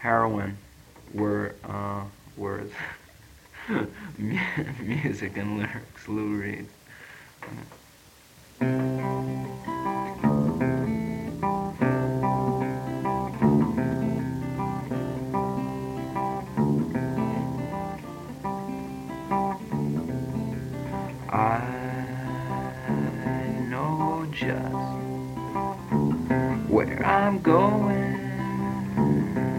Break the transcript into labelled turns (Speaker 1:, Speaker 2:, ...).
Speaker 1: heroin, words, music and lyrics. Lou Reed. I know just where I'm going.